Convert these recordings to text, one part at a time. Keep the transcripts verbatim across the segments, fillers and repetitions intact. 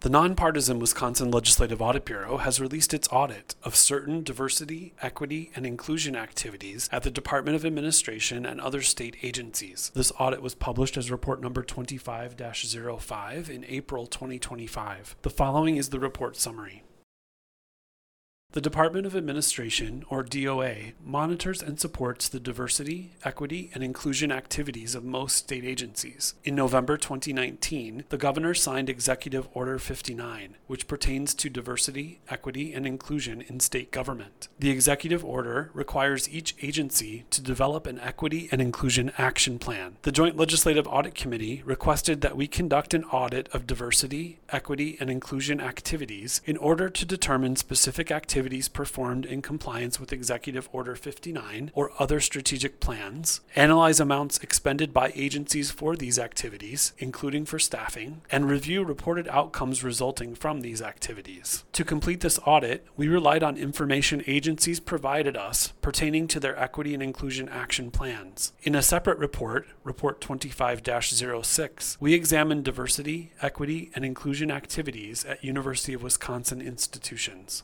The nonpartisan Wisconsin Legislative Audit Bureau has released its audit of certain diversity, equity, and inclusion activities at the Department of Administration and other state agencies. This audit was published as report number twenty-five dash zero five in April twenty twenty-five. The following is the report summary. The Department of Administration, or D O A, monitors and supports the diversity, equity, and inclusion activities of most state agencies. In November twenty nineteen, the Governor signed Executive Order fifty-nine, which pertains to diversity, equity, and inclusion in state government. The Executive Order requires each agency to develop an equity and inclusion action plan. The Joint Legislative Audit Committee requested that we conduct an audit of diversity, equity, and inclusion activities in order to determine specific activities performed in compliance with Executive Order fifty-nine or other strategic plans, analyze amounts expended by agencies for these activities, including for staffing, and review reported outcomes resulting from these activities. To complete this audit, we relied on information agencies provided us pertaining to their equity and inclusion action plans. In a separate report, Report twenty-five dash zero six, we examined diversity, equity, and inclusion activities at University of Wisconsin institutions.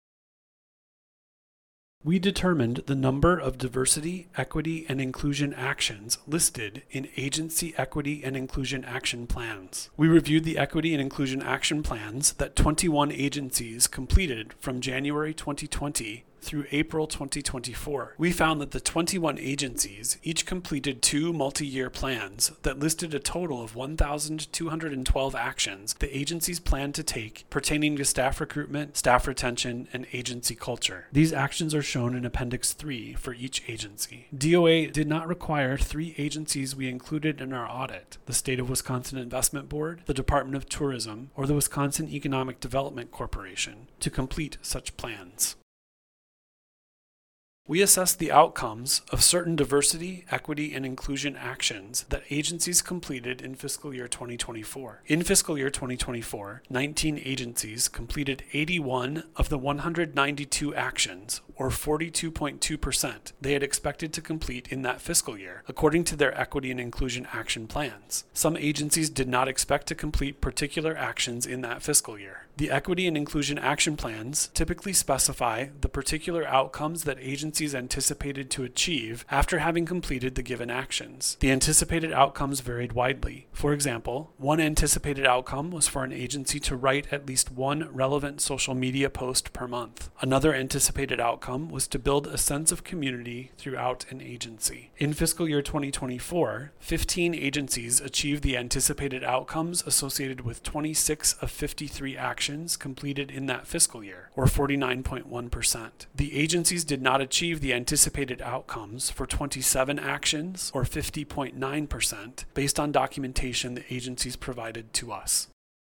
We determined the number of diversity, equity, and inclusion actions listed in Agency Equity and Inclusion Action Plans. We reviewed the Equity and Inclusion Action Plans that twenty-one agencies completed from January twenty twenty through April twenty twenty-four. We found that the twenty-one agencies each completed two multi-year plans that listed a total of one thousand two hundred twelve actions the agencies plan to take pertaining to staff recruitment, staff retention, and agency culture. These actions are shown in Appendix three for each agency. D O A did not require three agencies we included in our audit: the State of Wisconsin Investment Board, the Department of Tourism, or the Wisconsin Economic Development Corporation to complete such plans. We assessed the outcomes of certain diversity, equity, and inclusion actions that agencies completed in fiscal year twenty twenty-four. In fiscal year twenty twenty-four, nineteen agencies completed eighty-one of the one hundred ninety-two actions, or forty-two point two percent, they had expected to complete in that fiscal year, according to their equity and inclusion action plans. Some agencies did not expect to complete particular actions in that fiscal year. The equity and inclusion action plans typically specify the particular outcomes that agencies anticipated to achieve after having completed the given actions. The anticipated outcomes varied widely. For example, one anticipated outcome was for an agency to write at least one relevant social media post per month. Another anticipated outcome was to build a sense of community throughout an agency. In fiscal year twenty twenty-four, fifteen agencies achieved the anticipated outcomes associated with twenty-six of fifty-three actions completed in that fiscal year, or forty-nine point one percent. The agencies did not achieve the anticipated outcomes for twenty-seven actions, or fifty point nine percent, based on documentation the agencies provided to us.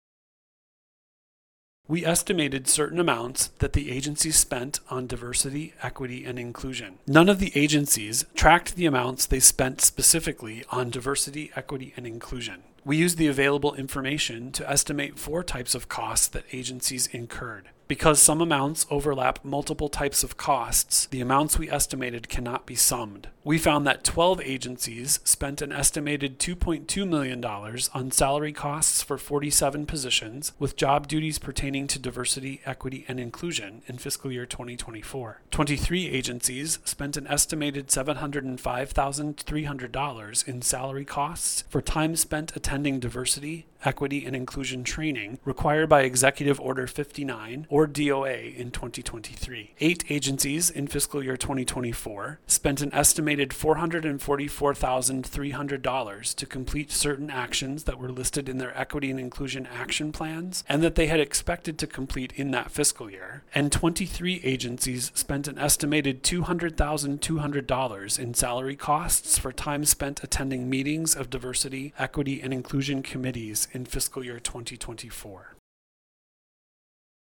We estimated certain amounts that the agencies spent on diversity, equity, and inclusion. None of the agencies tracked the amounts they spent specifically on diversity, equity, and inclusion. We used the available information to estimate four types of costs that agencies incurred. Because some amounts overlap multiple types of costs, the amounts we estimated cannot be summed. We found that twelve agencies spent an estimated two point two million dollars on salary costs for forty-seven positions with job duties pertaining to diversity, equity, and inclusion in fiscal year twenty twenty-four. twenty-three agencies spent an estimated seven hundred five thousand three hundred dollars in salary costs for time spent attending diversity, equity, and inclusion training required by Executive Order fifty-nine or D O A in twenty twenty-three. Eight agencies in fiscal year twenty twenty-four spent an estimated four hundred forty-four thousand three hundred dollars to complete certain actions that were listed in their equity and inclusion action plans and that they had expected to complete in that fiscal year. And twenty-three agencies spent an estimated two hundred thousand two hundred dollars in salary costs for time spent attending meetings of diversity, equity, and inclusion committees in fiscal year twenty twenty-four.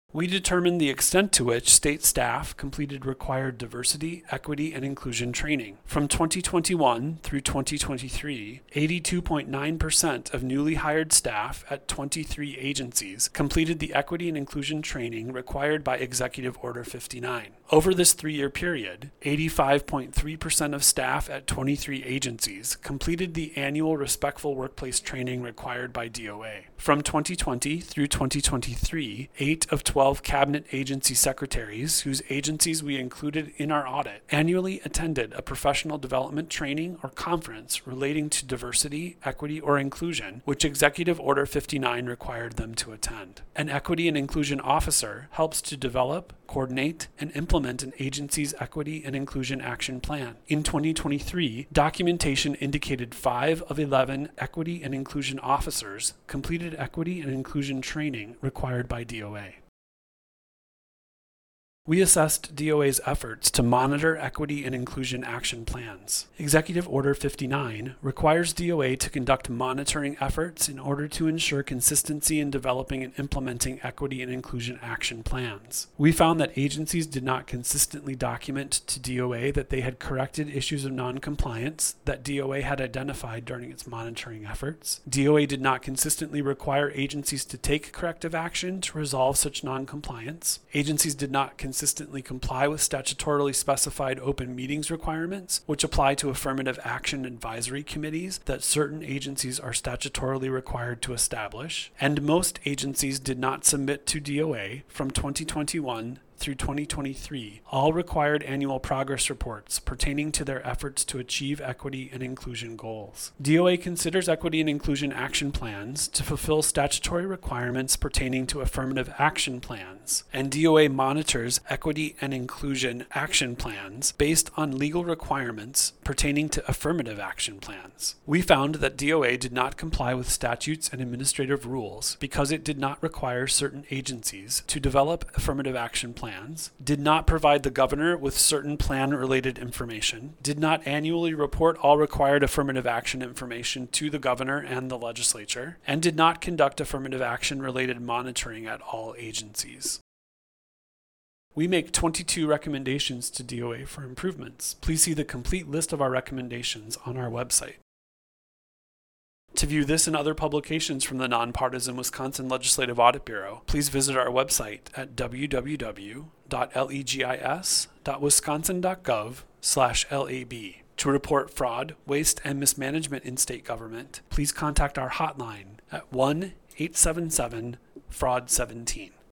We determined the extent to which state staff completed required diversity, equity, and inclusion training. From twenty twenty-one through twenty twenty-three, eighty-two point nine percent of newly hired staff at twenty-three agencies completed the equity and inclusion training required by Executive Order fifty-nine. Over this three-year period, eighty-five point three percent of staff at twenty-three agencies completed the annual Respectful Workplace training required by D O A. From twenty twenty through twenty twenty-three, eight of twelve cabinet agency secretaries, whose agencies we included in our audit, annually attended a professional development training or conference relating to diversity, equity, or inclusion, which Executive Order fifty-nine required them to attend. An equity and inclusion officer helps to develop, coordinate, and implement an agency's equity and inclusion action plan. In twenty twenty-three, documentation indicated five of eleven equity and inclusion officers completed equity and inclusion training required by D O A. We assessed D O A's efforts to monitor equity and inclusion action plans. Executive Order fifty-nine requires D O A to conduct monitoring efforts in order to ensure consistency in developing and implementing equity and inclusion action plans. We found that agencies did not consistently document to D O A that they had corrected issues of noncompliance that D O A had identified during its monitoring efforts. D O A did not consistently require agencies to take corrective action to resolve such noncompliance. Agencies did not consistently consistently comply with statutorily specified open meetings requirements, which apply to affirmative action advisory committees that certain agencies are statutorily required to establish, and most agencies did not submit to D O A from twenty twenty-one through twenty twenty-three all required annual progress reports pertaining to their efforts to achieve equity and inclusion goals. D O A considers equity and inclusion action plans to fulfill statutory requirements pertaining to affirmative action plans, and D O A monitors equity and inclusion action plans based on legal requirements pertaining to affirmative action plans. We found that D O A did not comply with statutes and administrative rules because it did not require certain agencies to develop affirmative action plans Plans, did not provide the governor with certain plan-related information, did not annually report all required affirmative action information to the governor and the legislature, and did not conduct affirmative action-related monitoring at all agencies. We make twenty-two recommendations to D O A for improvements. Please see the complete list of our recommendations on our website. To view this and other publications from the Nonpartisan Wisconsin Legislative Audit Bureau, please visit our website at w w w dot legis dot wisconsin dot gov slash lab. To report fraud, waste, and mismanagement in state government, please contact our hotline at one eight seven seven fraud seventeen.